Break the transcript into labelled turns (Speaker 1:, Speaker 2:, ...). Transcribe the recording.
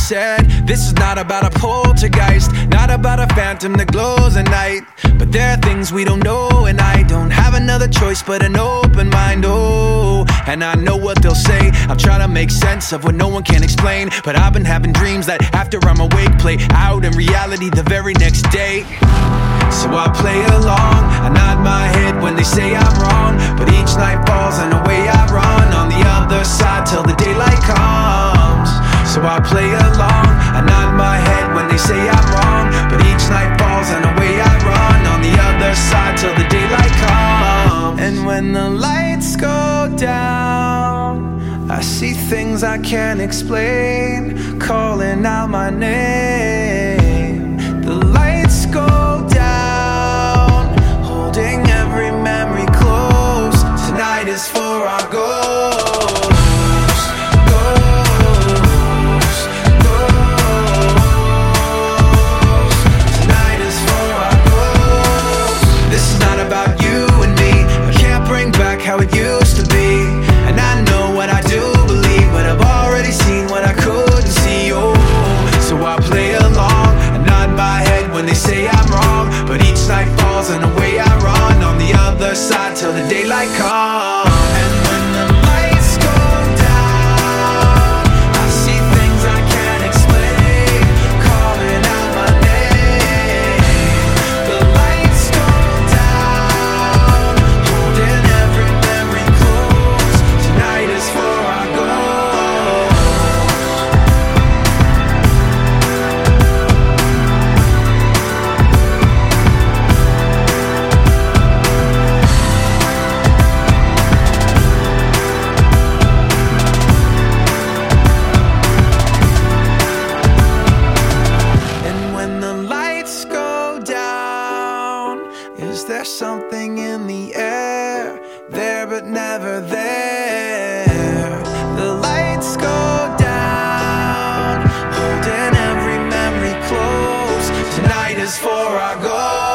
Speaker 1: said, this is not about a poltergeist, not about a phantom that glows at night. But there are things we don't know, and I don't have another choice but an open mind. Oh, and I know what they'll say. I'm trying to make sense of what no one can explain, but I've been having dreams that after I'm awake play out in reality the very next day. So I play along, I nod my head when they say I'm wrong, but each night falls and away I run on the other side till the daylight comes. So I play along, I nod my head when they say I'm wrong, but each night falls and away I run on the other side till the daylight comes. And when the lights go down, I see things I can't explain, calling out my name. The lights go down, holding every memory close. Tonight is for our goals. Tonight is for our goals. This is not about you and me. I can't bring back how it used to be, and I know what I do believe, but I've already seen what I couldn't see. Oh, so I play along, I nod my head when they say I'm wrong, but each night falls and away I run on the other side till the daylight comes. And when the lights go down, I see things I can't explain, calling out my name. The lights go down, holding every memory close. Tonight is for our goals. And when the lights go down, is there something in the air? There but never there. The lights go down, holding every memory close. Tonight is for our goals.